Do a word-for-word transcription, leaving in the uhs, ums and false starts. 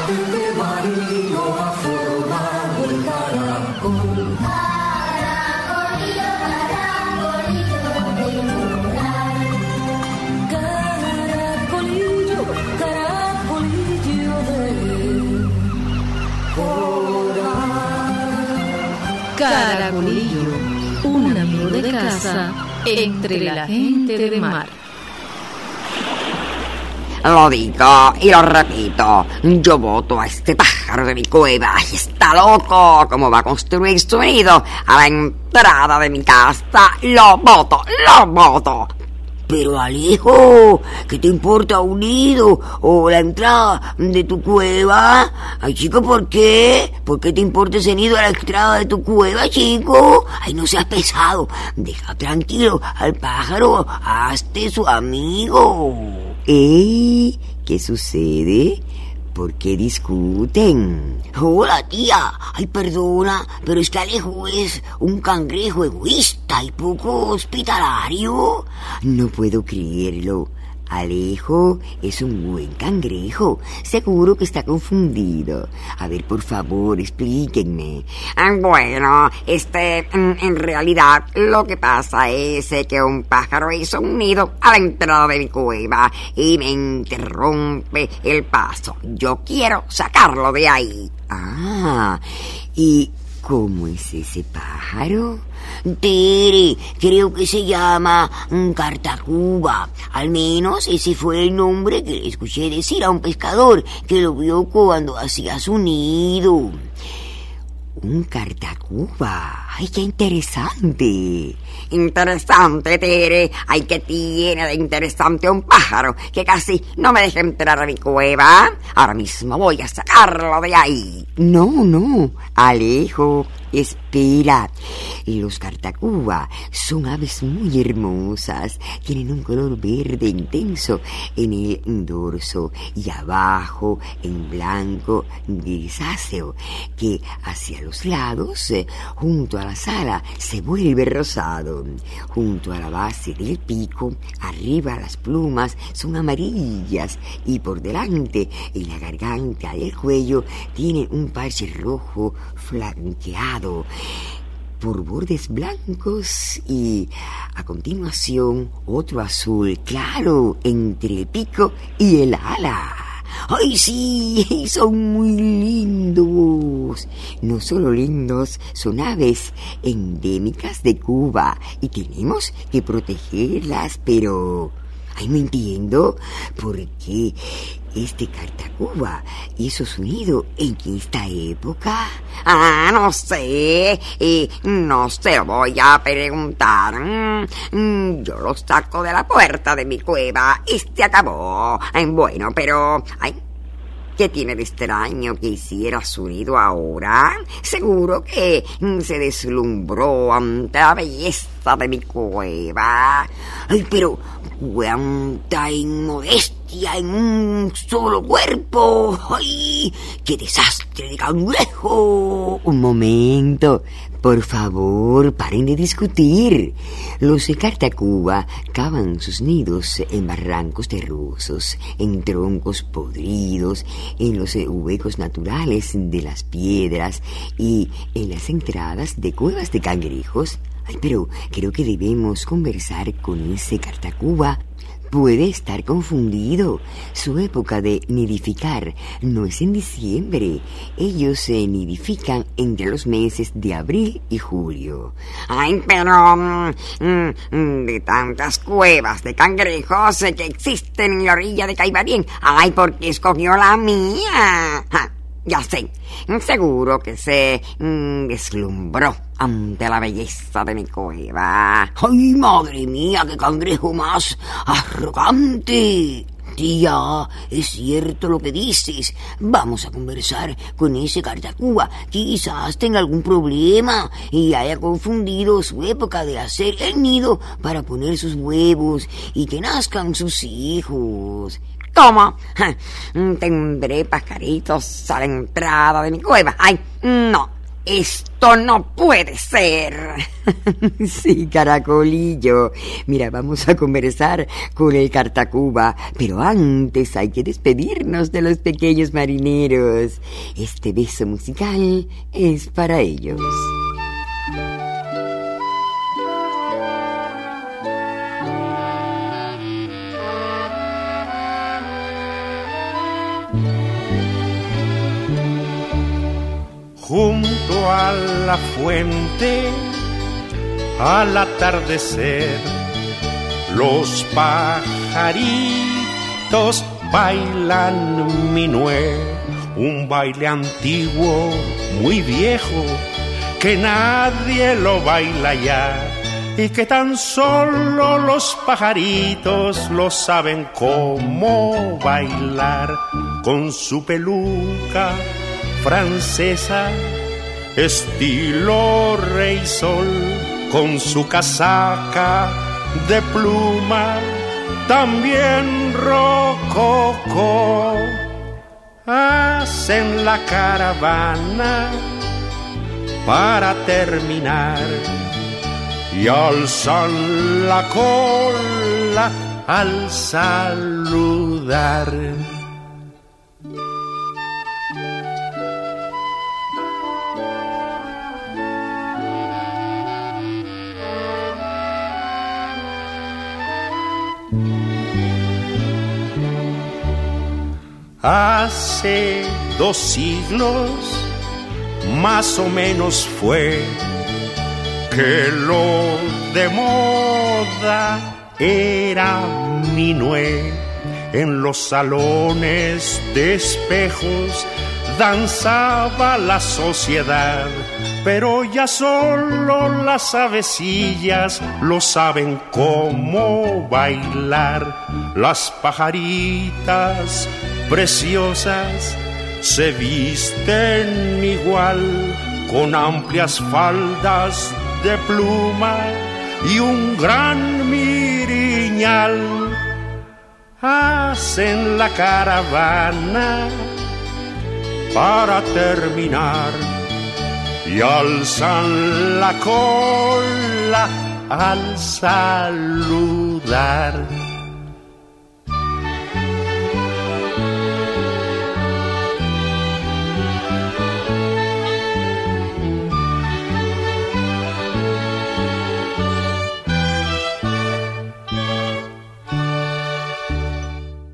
de amarillo ha formado el caracol. Caracolillo, caracolillo de coral. Caracolillo, un amigo de casa entre la gente de mar. Lo digo y lo repito, yo voto a este pájaro de mi cueva. Y está loco. ¿Cómo va a construir su nido a la entrada de mi casa? Lo voto, lo voto. Pero Alejo, ¿qué te importa un nido o la entrada de tu cueva? Ay, chico, ¿por qué? ¿Por qué te importa ese nido a la entrada de tu cueva, chico? Ay, no seas pesado. Deja tranquilo al pájaro. Hazte su amigo. ¿Eh? ¿Qué sucede? ¿Por qué discuten? Hola, tía. Ay, perdona, pero es que Alejo es un cangrejo egoísta y poco hospitalario. No puedo creerlo. Alejo es un buen cangrejo. Seguro que está confundido. A ver, por favor, explíquenme. Bueno, este, en realidad, lo que pasa es que un pájaro hizo un nido a la entrada de mi cueva y me interrumpe el paso. Yo quiero sacarlo de ahí. Ah, ¿y cómo es ese pájaro? Tere, creo que se llama Cartacuba. Al menos ese fue el nombre que le escuché decir a un pescador que lo vio cuando hacía su nido. Un Cartacuba. ¡Ay, qué interesante! Interesante, Tere. ¡Ay, qué tiene de interesante un pájaro que casi no me deja entrar a mi cueva! Ahora mismo voy a sacarlo de ahí. No, no, Alejo, espera. Los Cartacuba son aves muy hermosas. Tienen un color verde intenso en el dorso y abajo en blanco grisáceo que hacia los lados, eh, junto a la ala, se vuelve rosado. Junto a la base del pico, arriba las plumas son amarillas y por delante, en la garganta y el cuello, tienen un parche rojo flanqueado por bordes blancos y a continuación otro azul claro entre el pico y el ala. ¡Ay, sí! Son muy lindos. No solo lindos, son aves endémicas de Cuba y tenemos que protegerlas, pero... Ay, no entiendo por qué este Cartacuba hizo su nido en esta época. Ah, no sé. Y no se lo voy a preguntar. Mm, yo lo saco de la puerta de mi cueva y se acabó. Bueno, pero... Ay, ¿qué tiene de extraño que hiciera su nido ahora? Seguro que se deslumbró ante la belleza de mi cueva. Ay, pero cuánta inmodestia en un solo cuerpo. ¡Ay, qué desastre de cangrejo! Un momento, por favor, paren de discutir. Los Cartacuba cavan sus nidos en barrancos terrosos, en troncos podridos, en los huecos naturales de las piedras y en las entradas de cuevas de cangrejos. Ay, pero creo que debemos conversar con ese Cartacuba. Puede estar confundido. Su época de nidificar no es en diciembre. Ellos se nidifican entre los meses de abril y julio. Ay, pero mm, mm, de tantas cuevas de cangrejos que existen en la orilla de Caibarien, ay, ¿por qué escogió la mía? Ja, ya sé, seguro que se mm, deslumbró ante la belleza de mi cueva. ¡Ay, madre mía, qué cangrejo más arrogante! Tía, es cierto lo que dices. Vamos a conversar con ese Cartacuba. Quizás tenga algún problema y haya confundido su época de hacer el nido para poner sus huevos y que nazcan sus hijos. ¿Cómo? ¿Tendré pajaritos a la entrada de mi cueva? ¡Ay, no! esto no puede ser. Sí, Caracolillo. Mira, vamos a conversar con el Cartacuba, pero antes hay que despedirnos de los pequeños marineros. Este beso musical es para ellos. Junto a la fuente, al atardecer, los pajaritos bailan minué, un baile antiguo, muy viejo, que nadie lo baila ya, y que tan solo los pajaritos lo saben cómo bailar, con su peluca francesa, estilo rey sol, con su casaca de pluma, también rococó. Hacen la caravana para terminar y alzan la cola al saludar. Hace dos siglos, más o menos fue, que lo de moda era minué. En los salones de espejos danzaba la sociedad, pero ya solo las avecillas lo saben cómo bailar. Las pajaritas preciosas se visten igual, con amplias faldas de pluma y un gran miriñal. Hacen la caravana para terminar y alzan la cola al saludar.